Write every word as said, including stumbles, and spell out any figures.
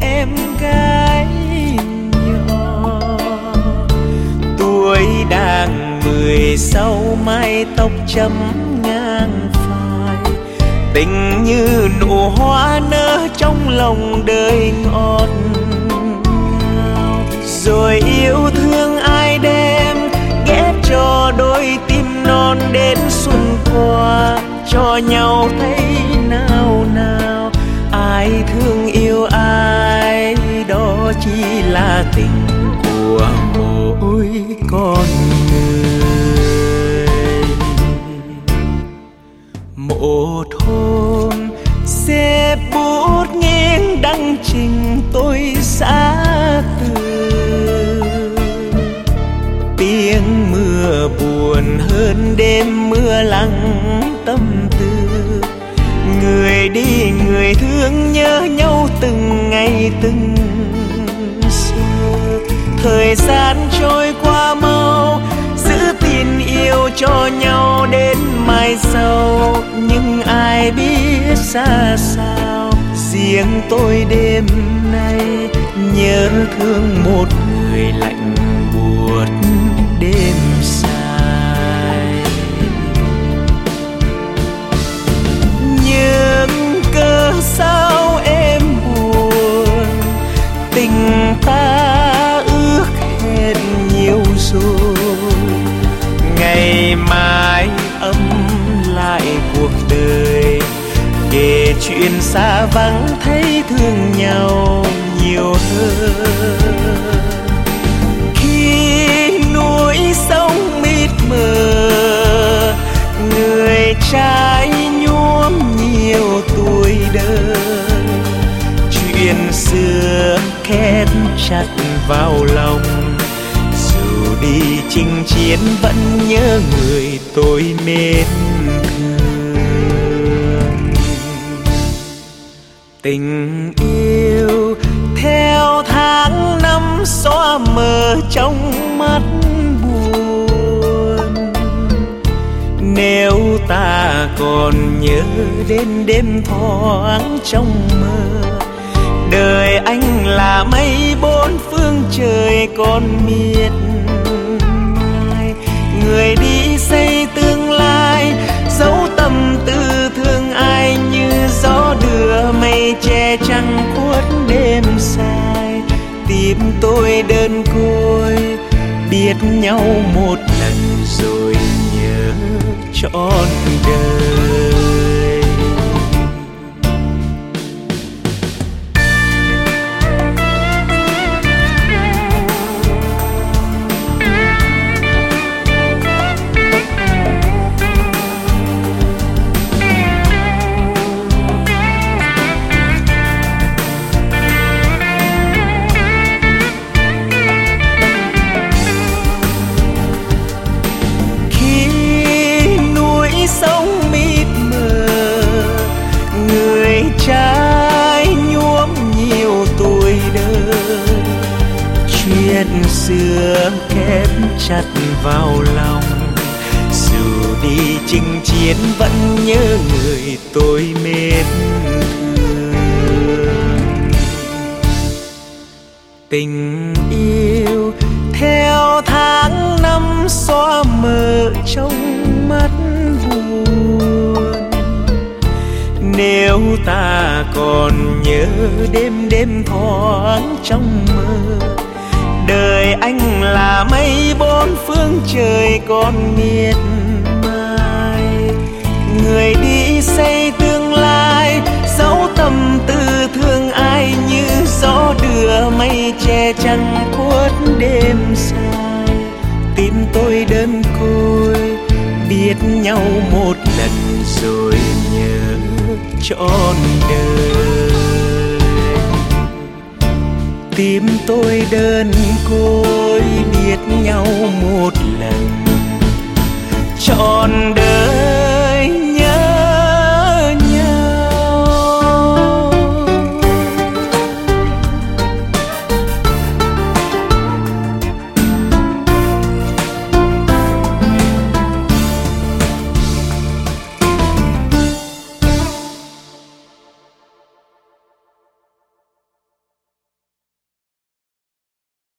em gái nhỏ. Tuổi đang mười sáu, mái tóc chấm ngang vai, tình như nụ hoa nở trong lòng đời ngọt ngào. Rồi yêu thương ai đem ghép cho đôi tim non đến xuân qua, cho nhau thấy nào nào. Ai thương yêu ai đó chỉ là tình của mỗi con người. Một hôm xếp bút nghiêng đăng trình tôi xã từ, tiếng mưa buồn hơn đêm mưa lắng tâm tư. Người đi người thương nhớ nhau từng ngày từng giờ. Thời gian trôi qua mau, giữ tình yêu cho nhau đến mai sau. Nhưng ai biết ra sao, riêng tôi đêm nay nhớ thương một người lạnh buốt đêm dài. Nhưng cớ sao em buồn, tình ta ước hẹn nhiều rồi. Ngày mai ấm lại cuộc đời, kể chuyện xa vắng thấy thương nhau nhiều hơn. Khi núi sông mịt mờ, người trai nhuốm nhiều tuổi đời. Chuyện xưa khép chặt vào lòng, dù đi chinh chiến vẫn nhớ người tôi mến thương. Tình yêu theo tháng năm xóa mờ trong mắt buồn. Nếu ta còn nhớ đến đêm thoáng trong mơ, đời anh là mây bốn phương trời còn miệt mài. Người đi xây tương lai, dấu tâm tư thương ai như gió đưa mây che trăng khuất đêm dài. Tim tôi đơn côi, biết nhau một lần rồi nhớ trọn đời. Chuyện xưa khép chặt vào lòng, dù đi chinh chiến vẫn nhớ người tôi mến thương. Tình yêu theo tháng năm xóa mờ trong mắt buồn. Nếu ta còn nhớ đêm đêm thoáng trong mơ, đời anh là mây bốn phương trời còn miệt mài. Người đi xây tương lai, dấu tâm tư thương ai như gió đưa mây che trăng khuất đêm dài. Tim tôi đơn côi, biết nhau một lần rồi nhớ trọn đời. Tim tôi đơn côi, biết nhau một lần trọn đời.